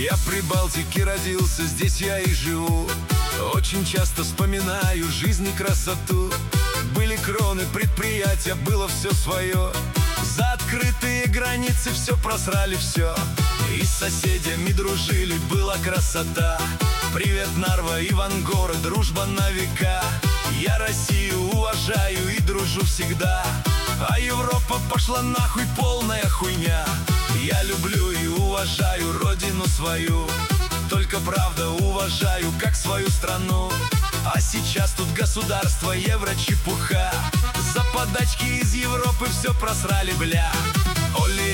Я в Прибалтике родился, здесь я и живу. Очень часто вспоминаю жизнь и красоту. Были кроны, предприятия, было все свое. За открытые границы все просрали все. И с соседями дружили, была красота. Привет, Нарва, Ивангород, дружба на века. Я Россию уважаю и дружу всегда. А Европа пошла нахуй, полная хуйня. Я люблю и уважаю родину свою. Только правда уважаю, как свою страну. А сейчас тут государство, евро, чепуха. За подачки из Европы все просрали, бля. Оли